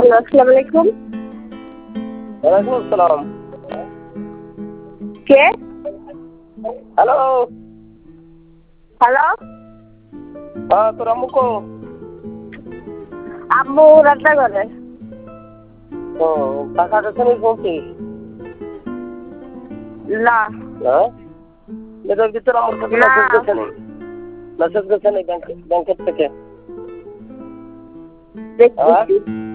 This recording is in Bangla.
হ্যালো, আসসালামু আলাইকুম। ওয়ালাইকুম আসসালাম। কে? হ্যালো। হ্যালো, হ্যাঁ, তোর আম্মু কো? আম্মু রান্না করে। ও, টাকা কাছে নেই বলছিস? না, হ্যাঁ, এটার ভিতরে আমার কাছে না, মেসেজ গেছে নেই। মেসেজ গেছে নেই ব্যাংকের থেকে। হ্যাঁ, দেখতেছি।